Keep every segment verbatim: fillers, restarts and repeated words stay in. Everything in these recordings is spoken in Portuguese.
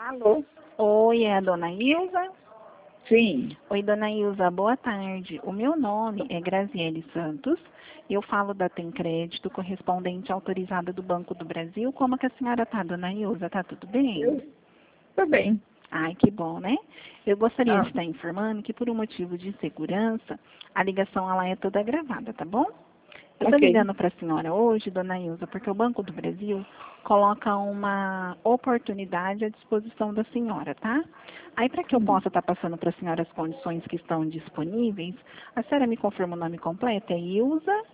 Alô? Oi, é a dona Ilza? Sim. Oi, dona Ilza, boa tarde. O meu nome é Graziele Santos. Eu falo da Tem Crédito, correspondente autorizada do Banco do Brasil. Como que a senhora tá, dona Ilza? Tá tudo bem? Eu tô bem. Ai, que bom, né? Eu gostaria Ah, de estar informando que, por um motivo de segurança, a ligação ela é toda gravada, tá bom? Eu estou ok. ligando para a senhora hoje, dona Ilza, porque o Banco do Brasil coloca uma oportunidade à disposição da senhora, tá? Aí, para que eu Hum. possa estar passando para a senhora as condições que estão disponíveis, a senhora me confirma o nome completo? É Ilza?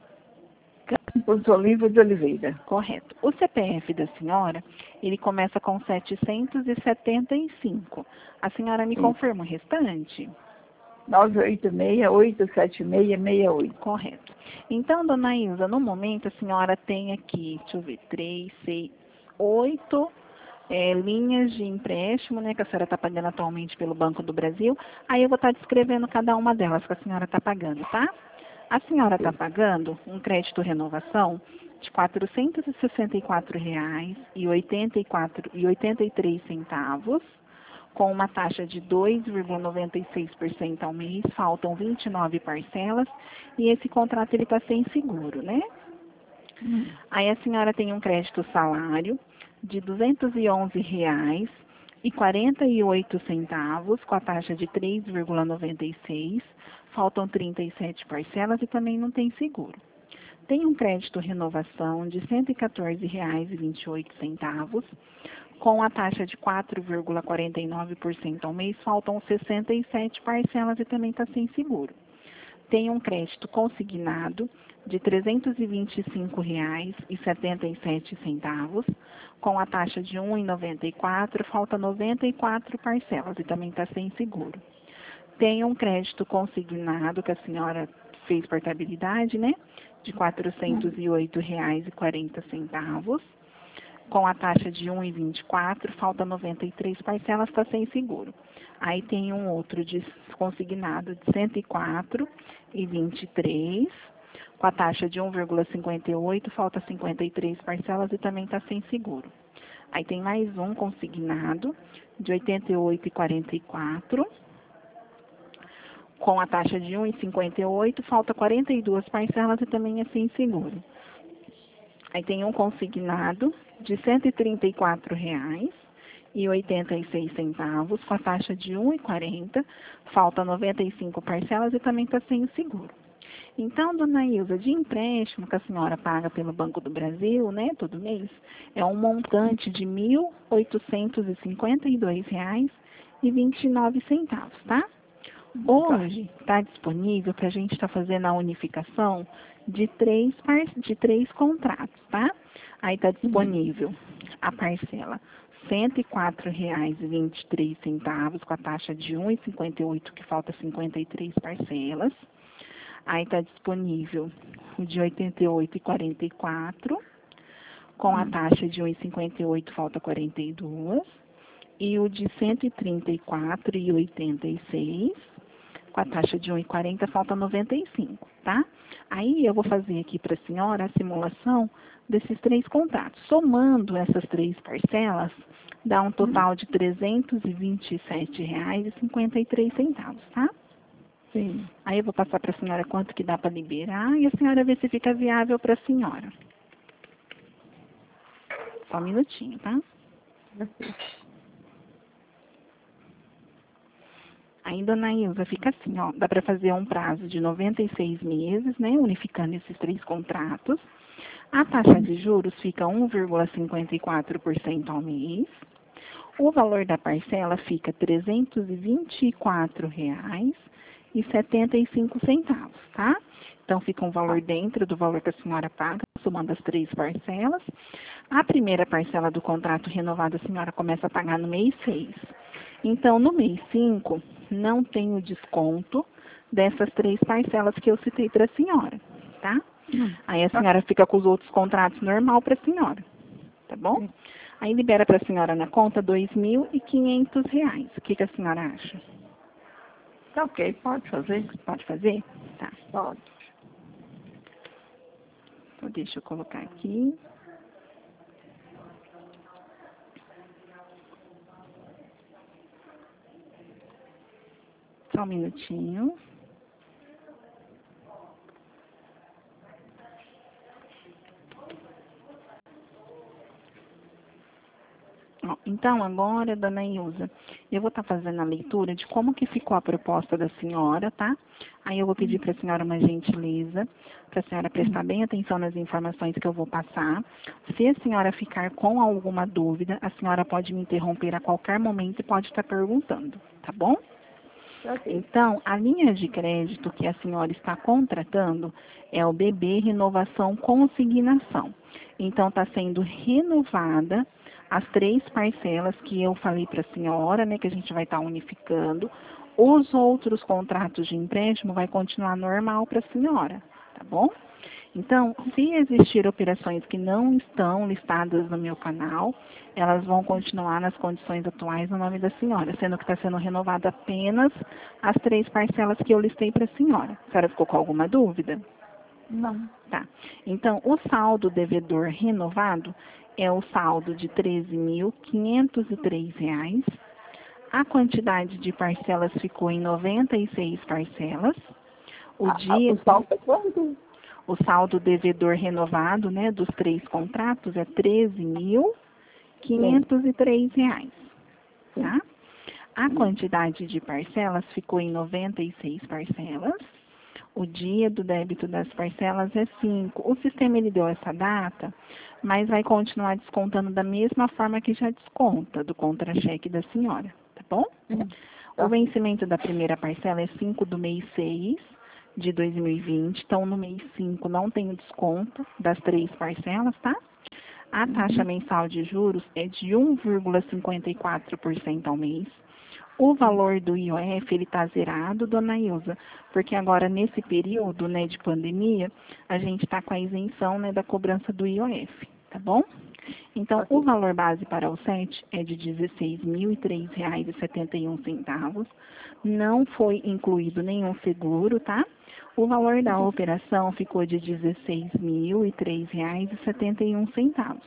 Campos Oliva de Oliveira. Correto. O C P F da senhora, ele começa com setecentos e setenta e cinco. A senhora me Sim. confirma o restante? nove oito seis, oito sete seis, seis oito. Correto. Então, dona Ilza, no momento a senhora tem aqui, deixa eu ver, três, seis, oito é, linhas de empréstimo, né, que a senhora está pagando atualmente pelo Banco do Brasil. Aí eu vou estar descrevendo cada uma delas que a senhora está pagando, tá? A senhora está Ok. pagando um crédito renovação de quatrocentos e sessenta e quatro reais e oitenta e quatro e oitenta e três centavos, com uma taxa de dois vírgula noventa e seis por cento ao mês, faltam vinte e nove parcelas, e esse contrato ele está sem seguro, né? Hum. Aí a senhora tem um crédito salário de duzentos e onze reais e quarenta e oito centavos, com a taxa de três vírgula noventa e seis, faltam trinta e sete parcelas e também não tem seguro. Tem um crédito renovação de cento e quatorze reais e vinte e oito centavos, com a taxa de quatro vírgula quarenta e nove por cento ao mês, faltam sessenta e sete parcelas e também está sem seguro. Tem um crédito consignado de trezentos e vinte e cinco reais e setenta e sete centavos, com a taxa de um vírgula noventa e quatro, falta noventa e quatro parcelas e também está sem seguro. Tem um crédito consignado que a senhora fez portabilidade, né? De quatrocentos e oito reais e quarenta centavos, com a taxa de um vírgula vinte e quatro, falta noventa e três parcelas, está sem seguro. Aí tem um outro de consignado de cento e quatro reais e vinte e três, com a taxa de um vírgula cinquenta e oito, falta cinquenta e três parcelas e também está sem seguro. Aí tem mais um consignado de oitenta e oito reais e quarenta e quatro, com a taxa de um vírgula cinquenta e oito, falta quarenta e duas parcelas e também é sem seguro. Aí tem um consignado de cento e trinta e quatro reais e oitenta e seis centavos, com a taxa de um vírgula quarenta, falta noventa e cinco parcelas e também está sem o seguro. Então, dona Ilza, de empréstimo que a senhora paga pelo Banco do Brasil, né, todo mês, é um montante de mil oitocentos e cinquenta e dois reais e vinte e nove centavos, tá? Tá. Hoje está disponível para a gente estar fazendo a unificação de três, par- de três contratos, tá? Aí está Hum. disponível a parcela cento e quatro reais e vinte e três centavos, com a taxa de um vírgula cinquenta e oito, que falta cinquenta e três parcelas. Aí está disponível o de oitenta e oito reais e quarenta e quatro, com a Hum. taxa de um vírgula cinquenta e oito, falta quarenta e duas. E o de cento e trinta e quatro reais e oitenta e seis, com a taxa de um vírgula quarenta, falta noventa e cinco, tá? Aí eu vou fazer aqui para a senhora a simulação desses três contratos. Somando essas três parcelas, dá um Hum. total de trezentos e vinte e sete reais e cinquenta e três centavos, tá? Sim. Aí eu vou passar para a senhora quanto que dá para liberar e a senhora vê se fica viável para a senhora. Só um minutinho, tá? Aí, dona Ilza, fica assim, ó, dá para fazer um prazo de noventa e seis meses, né, unificando esses três contratos. A taxa de juros fica um vírgula cinquenta e quatro por cento ao mês. O valor da parcela fica trezentos e vinte e quatro reais e setenta e cinco centavos, tá? Então, fica um valor Tá. dentro do valor que a senhora paga, somando as três parcelas. A primeira parcela do contrato renovado, a senhora começa a pagar no mês seis. Então, no mês cinco, não tem o desconto dessas três parcelas que eu citei para a senhora, tá? Hum. Aí a Tá. senhora fica com os outros contratos normal para a senhora, tá bom? Sim. Aí libera para a senhora na conta dois mil e quinhentos reais. O que, que a senhora acha? Tá ok, pode fazer? Pode fazer? Tá. Pode. Então, deixa eu colocar aqui. Só um minutinho. Ó, então, agora, dona Ilza, eu vou estar fazendo a leitura de como que ficou a proposta da senhora, tá? Aí eu vou pedir para a senhora uma gentileza, para a senhora prestar bem atenção nas informações que eu vou passar. Se a senhora ficar com alguma dúvida, a senhora pode me interromper a qualquer momento e pode estar perguntando, tá bom? Ok. Então, a linha de crédito que a senhora está contratando é o B B Renovação Consignação. Então, está sendo renovada as três parcelas que eu falei para a senhora, né, que a gente vai estar unificando. Os outros contratos de empréstimo vai continuar normal para a senhora, tá bom? Então, se existir operações que não estão listadas no meu canal, elas vão continuar nas condições atuais no nome da senhora, sendo que está sendo renovada apenas as três parcelas que eu listei para a senhora. A senhora ficou com alguma dúvida? Não. Tá. Então, o saldo devedor renovado é o saldo de treze mil quinhentos e três reais. A quantidade de parcelas ficou em noventa e seis parcelas. O A- a- dia... O saldo é quanto? O saldo devedor renovado, né, dos três contratos é treze mil quinhentos e três reais, tá? A quantidade de parcelas ficou em noventa e seis parcelas. O dia do débito das parcelas é cinco. O sistema ele deu essa data, mas vai continuar descontando da mesma forma que já desconta do contra-cheque da senhora, tá bom? Hum. O vencimento da primeira parcela é cinco do mês seis de dois mil e vinte. Então, no mês cinco não tem o desconto das três parcelas, tá? A taxa mensal de juros é de um vírgula cinquenta e quatro por cento ao mês. O valor do I O F, ele está zerado, dona Ilza, porque agora, nesse período, né, de pandemia, a gente está com a isenção, né, da cobrança do I O F, tá bom? Então, Ok. o valor base para o S E T é de dezesseis mil e três reais e setenta e um centavos. Não foi incluído nenhum seguro, tá? O valor da operação ficou de dezesseis mil e três reais e setenta e um centavos.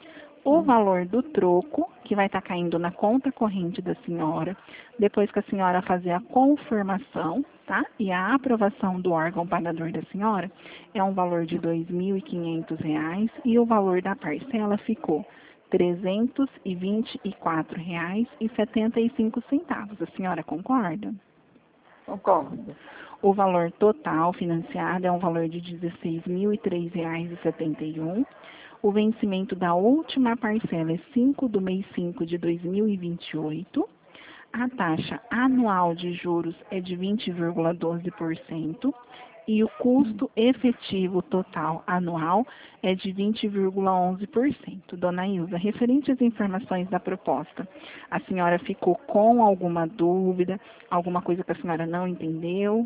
O valor do troco, que vai estar caindo na conta corrente da senhora, depois que a senhora fazer a confirmação, tá? E a aprovação do órgão pagador da senhora, é um valor de dois mil e quinhentos reais e o valor da parcela ficou trezentos e vinte e quatro reais e setenta e cinco centavos. A senhora concorda? Concordo. O valor total financiado é um valor de dezesseis mil e três reais e setenta e um. O vencimento da última parcela é cinco do mês cinco de dois mil e vinte e oito. A taxa anual de juros é de vinte vírgula doze por cento e o custo efetivo total anual é de vinte vírgula onze por cento. Dona Ilza, referente às informações da proposta, a senhora ficou com alguma dúvida, alguma coisa que a senhora não entendeu?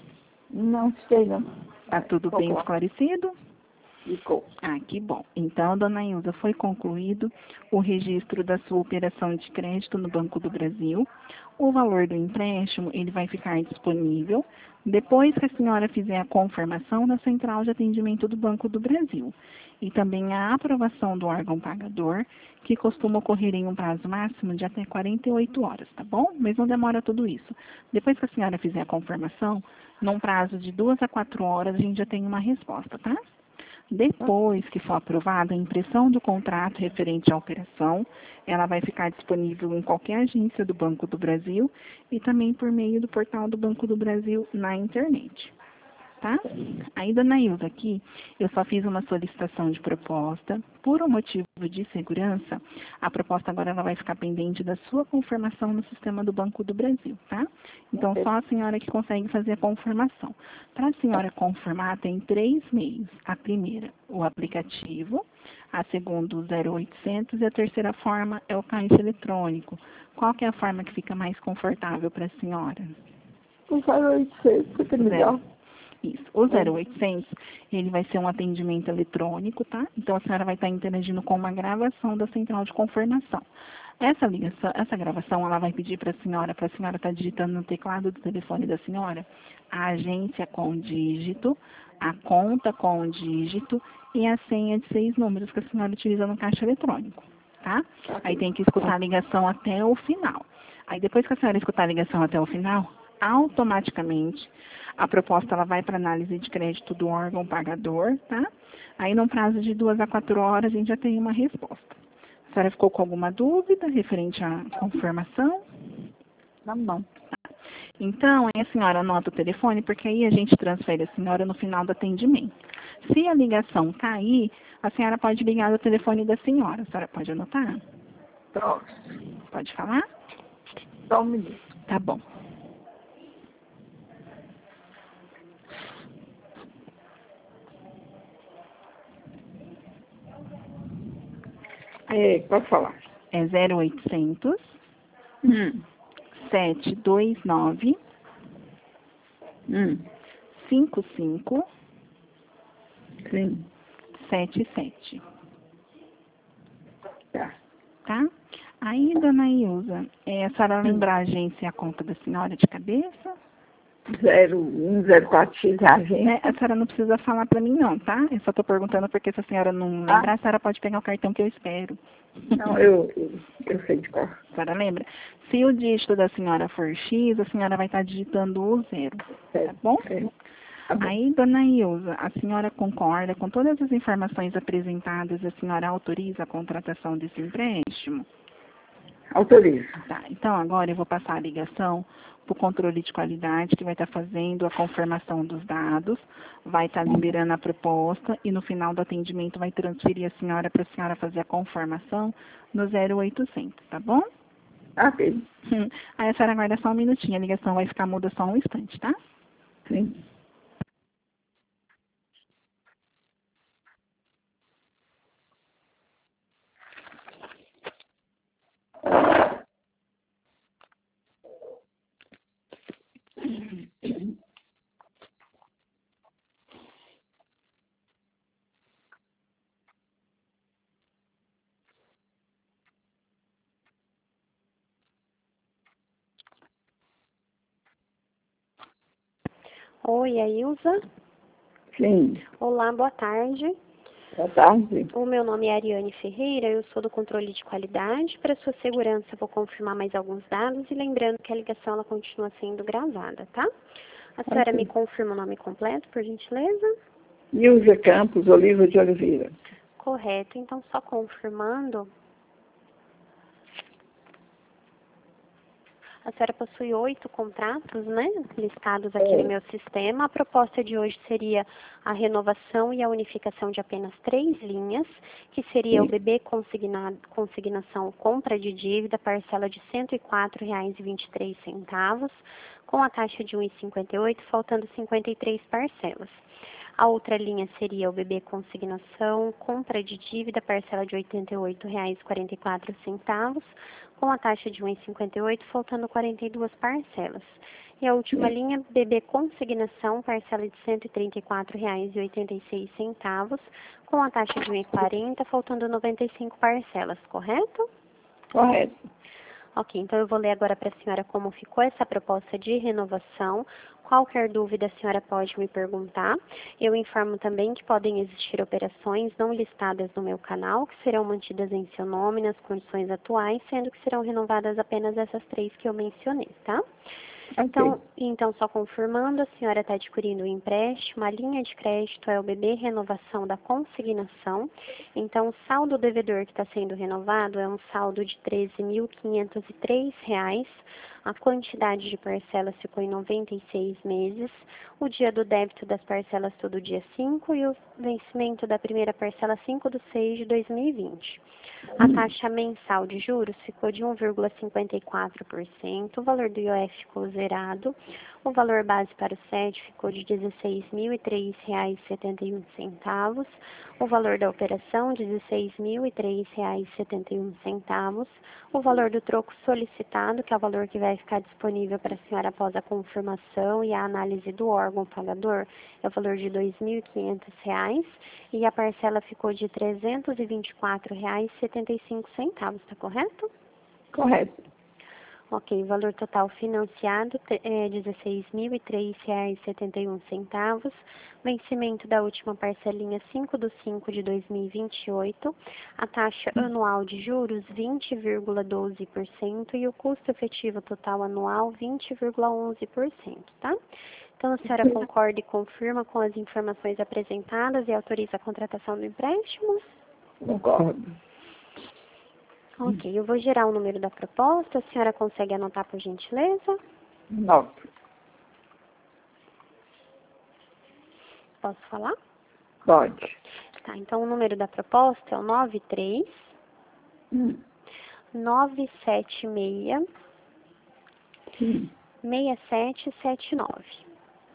Não sei, não. Está tudo bem Concordo. esclarecido? Ficou. Ah, que bom. Então, dona Ilza, foi concluído o registro da sua operação de crédito no Banco do Brasil. O valor do empréstimo, ele vai ficar disponível depois que a senhora fizer a confirmação na central de atendimento do Banco do Brasil. E também a aprovação do órgão pagador, que costuma ocorrer em um prazo máximo de até quarenta e oito horas, tá bom? Mas não demora tudo isso. Depois que a senhora fizer a confirmação, num prazo de duas a quatro horas, a gente já tem uma resposta, tá? Depois que for aprovada, a impressão do contrato referente à operação, ela vai ficar disponível em qualquer agência do Banco do Brasil e também por meio do portal do Banco do Brasil na internet. Tá? Aí, dona Ilza, aqui, eu só fiz uma solicitação de proposta. Por um motivo de segurança, a proposta agora ela vai ficar pendente da sua confirmação no sistema do Banco do Brasil, tá? Então, só a senhora que consegue fazer a confirmação. Para a senhora confirmar, tem três meios. A primeira, o aplicativo. A segunda, o zero oitocentos. E a terceira forma é o caixa eletrônico. Qual que é a forma que fica mais confortável para a senhora? O zero oitocentos, fica melhor. Isso. O zero oitocentos, ele vai ser um atendimento eletrônico, tá? Então, a senhora vai estar interagindo com uma gravação da central de confirmação. Essa ligação, essa gravação, ela vai pedir para a senhora, para a senhora estar digitando no teclado do telefone da senhora, a agência com dígito, a conta com dígito e a senha de seis números que a senhora utiliza no caixa eletrônico, tá? Aí tem que escutar a ligação até o final. Aí, depois que a senhora escutar a ligação até o final, automaticamente a proposta ela vai para análise de crédito do órgão pagador, tá? Aí, num prazo de duas a quatro horas, a gente já tem uma resposta. A senhora ficou com alguma dúvida referente à confirmação? Não, não. Então, aí a senhora anota o telefone, porque aí a gente transfere a senhora no final do atendimento. Se a ligação cair, a senhora pode ligar no telefone da senhora. A senhora pode anotar? Pronto. Pode falar? Só um minuto. Tá bom. É, pode falar. É zero oitocentos, Hum. sete dois nove, Hum. cinco cinco Sim. sete sete. Tá. Tá? Aí, dona Ilza, é, a senhora lembrar a agência e a conta da senhora de cabeça? zero um zero quatro X a agência. É, a senhora não precisa falar pra mim não, tá? Eu só tô perguntando porque se a senhora não lembrar, Ah. a senhora pode pegar o cartão que eu espero. Não, eu, eu, eu sei de cor. A senhora lembra? Se o dígito da senhora for X, a senhora vai estar digitando o zero, tá bom? É. Tá bom. Aí, dona Ilza, a senhora concorda com todas as informações apresentadas, a senhora autoriza a contratação desse empréstimo? Autorizo. Tá, então agora eu vou passar a ligação para o controle de qualidade, que vai estar fazendo a confirmação dos dados, vai estar liberando a proposta e no final do atendimento vai transferir a senhora para a senhora fazer a confirmação no zero oitocentos, tá bom? Ok. Aí a senhora aguarda só um minutinho, a ligação vai ficar muda só um instante, tá? Sim. Oi, a Ilza. Sim. Olá, boa tarde. Boa tarde. O meu nome é Ariane Ferreira, eu sou do controle de qualidade. Para sua segurança, eu vou confirmar mais alguns dados e lembrando que a ligação ela continua sendo gravada, tá? A senhora Ok. me confirma o nome completo, por gentileza? Nilza Campos Oliva de Oliveira. Correto, então só confirmando. A senhora possui oito contratos, né, listados aqui É. no meu sistema. A proposta de hoje seria a renovação e a unificação de apenas três linhas, que seria o Sim. B B consigna, consignação compra de dívida, parcela de cento e quatro reais e vinte e três centavos, com a taxa de um vírgula cinquenta e oito, faltando cinquenta e três parcelas. A outra linha seria o B B consignação, compra de dívida, parcela de oitenta e oito reais e quarenta e quatro centavos, com a taxa de um vírgula cinquenta e oito, faltando quarenta e duas parcelas. E a última Sim. linha, B B consignação, parcela de cento e trinta e quatro reais e oitenta e seis centavos, com a taxa de um vírgula quarenta, faltando noventa e cinco parcelas, correto? Correto. Ok, então eu vou ler agora para a senhora como ficou essa proposta de renovação. Qualquer dúvida a senhora pode me perguntar. Eu informo também que podem existir operações não listadas no meu canal, que serão mantidas em seu nome nas condições atuais, sendo que serão renovadas apenas essas três que eu mencionei, tá? Então, então, só confirmando, a senhora está adquirindo um empréstimo, a linha de crédito é o B B Renovação da Consignação. Então, o saldo devedor que está sendo renovado é um saldo de treze mil quinhentos e três reais. A quantidade de parcelas ficou em noventa e seis meses. O dia do débito das parcelas todo dia cinco e o vencimento da primeira parcela cinco de seis de dois mil e vinte. A taxa mensal de juros ficou de um vírgula cinquenta e quatro por cento, o valor do I O F ficou zerado, o valor base para o S E D ficou de dezesseis mil e três reais e setenta e um centavos, o valor da operação dezesseis mil e três reais e setenta e um centavos, o valor do troco solicitado, que é o valor que vai ficar disponível para a senhora após a confirmação e a análise do órgão pagador, é o valor de dois mil e quinhentos reais, e a parcela ficou de trezentos e vinte e quatro reais e setenta e cinco centavos, está correto? Correto. Ok, o valor total financiado é dezesseis mil e três reais e setenta e um centavos. Vencimento da última parcelinha cinco de cinco de dois mil e vinte e oito. A taxa anual de juros vinte vírgula doze por cento e o custo efetivo total anual vinte vírgula onze por cento, tá? Então, a senhora concorda e confirma com as informações apresentadas e autoriza a contratação do empréstimo? Concordo. Ok, eu vou gerar o número da proposta. A senhora consegue anotar, por gentileza? Nove. Posso falar? Pode. Tá, então o número da proposta é o nove três Hum. nove sete seis Sim. seis sete sete nove.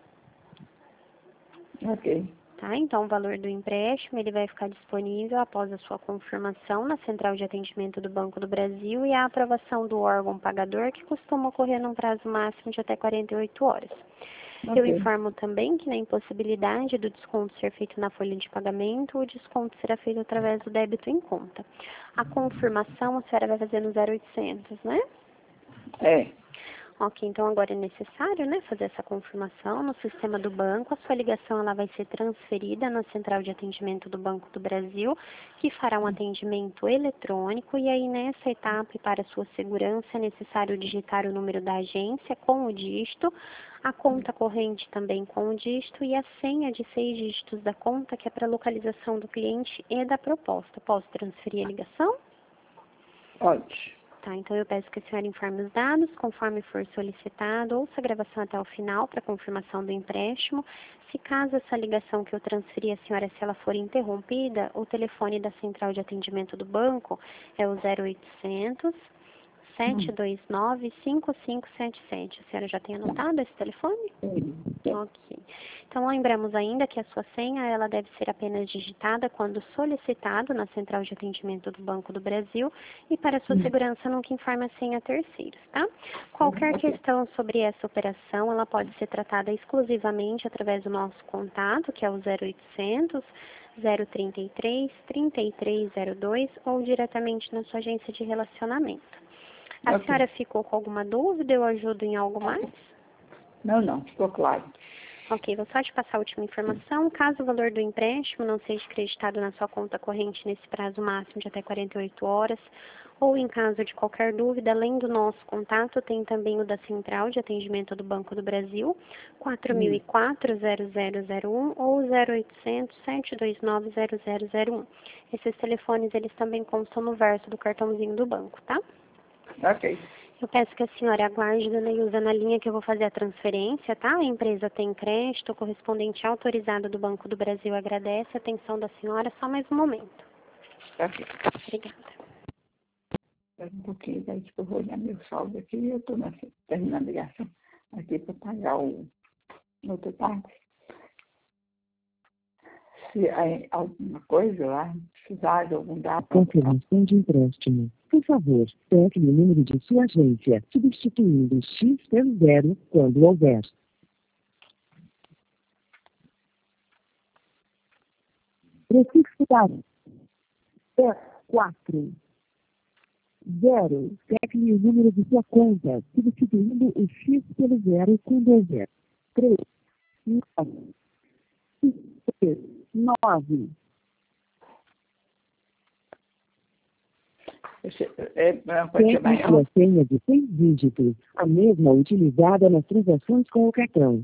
Ok. Tá, então o valor do empréstimo ele vai ficar disponível após a sua confirmação na Central de Atendimento do Banco do Brasil e a aprovação do órgão pagador, que costuma ocorrer num prazo máximo de até quarenta e oito horas. Eu Ok. informo também que na impossibilidade do desconto ser feito na folha de pagamento, o desconto será feito através do débito em conta. A confirmação a senhora vai fazer no zero oitocentos, né? É. Ok, então agora é necessário, né, fazer essa confirmação no sistema do banco. A sua ligação ela vai ser transferida na Central de Atendimento do Banco do Brasil, que fará um atendimento eletrônico. E aí, nessa etapa, e para sua segurança, é necessário digitar o número da agência com o dígito, a conta corrente também com o dígito e a senha de seis dígitos da conta, que é para localização do cliente e da proposta. Posso transferir a ligação? Pode. Tá, então eu peço que a senhora informe os dados, conforme for solicitado, ouça a gravação até o final para confirmação do empréstimo. Se caso essa ligação que eu transferi a senhora, se ela for interrompida, o telefone da central de atendimento do banco é o zero oitocentos, sete dois nove, cinco cinco sete sete. A senhora já tem anotado esse telefone? Sim. Ok. Então, lembramos ainda que a sua senha ela deve ser apenas digitada quando solicitado na Central de Atendimento do Banco do Brasil e, para sua segurança, nunca informe a senha a terceiros, tá? Qualquer questão sobre essa operação, ela pode ser tratada exclusivamente através do nosso contato, que é o zero oitocentos, zero trinta e três, trinta e três zero dois ou diretamente na sua agência de relacionamento. A Ok. senhora ficou com alguma dúvida? Eu ajudo em algo mais? Não, não. Ficou claro. Ok, vou só te passar a última informação. Caso o valor do empréstimo não seja creditado na sua conta corrente nesse prazo máximo de até quarenta e oito horas, ou em caso de qualquer dúvida, além do nosso contato, tem também o da Central de Atendimento do Banco do Brasil, quatro mil e quatro, zero zero zero um ou zero oitocentos, sete dois nove, zero zero zero um. Esses telefones, eles também constam no verso do cartãozinho do banco, tá? Ok. Eu peço que a senhora aguarde, dona Ilza, na linha que eu vou fazer a transferência, tá? A empresa tem crédito, o correspondente autorizado do Banco do Brasil agradece a atenção da senhora. Só mais um momento. Ok. Obrigada. Espera um pouquinho, daí que eu vou olhar meu saldo aqui e eu estou terminando a ligação aqui para pagar o outro táxi. Se há alguma coisa lá, precisar de algum dado. Confirmação de empréstimo. Por favor, pegue o número de sua agência, substituindo X pelo zero quando houver. Prefixo dado. É quatro. Zero. Pegue o número de sua conta, substituindo o X pelo zero quando houver. Três. Nove. Três. Nove. É uma Pegue quantia maior. sua senha de seis dígitos, a mesma utilizada nas transações com o cartão.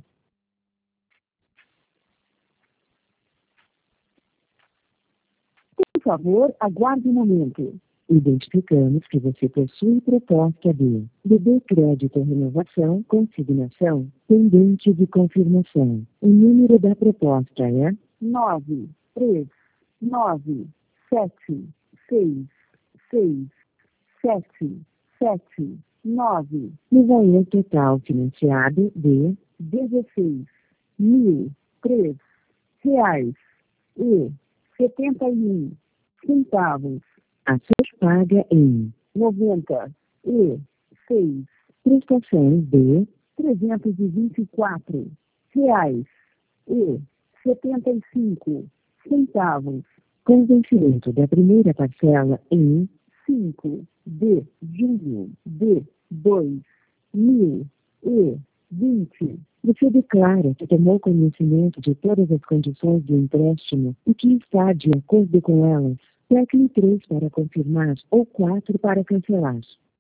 Por favor, aguarde um momento. Identificamos que você possui proposta de D B Crédito Renovação Consignação pendente de confirmação. O número da proposta é nove três nove sete seis seis sete sete nove. No valor total financiado de dezesseis mil três reais e setenta e um centavos. A ser paga em noventa e seis prestações de trezentos e vinte e quatro reais e setenta e cinco centavos. Com vencimento da primeira parcela em cinco de junho de dois mil e vinte. Você declara que tomou conhecimento de todas as condições do empréstimo e que está de acordo com elas. Tecle três para confirmar ou quatro para cancelar.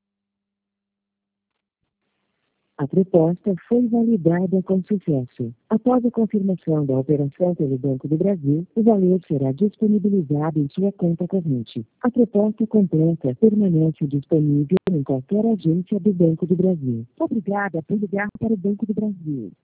A proposta foi validada com sucesso. Após a confirmação da operação pelo Banco do Brasil, o valor será disponibilizado em sua conta corrente. A proposta completa permanece disponível em qualquer agência do Banco do Brasil. Obrigada por ligar para o Banco do Brasil.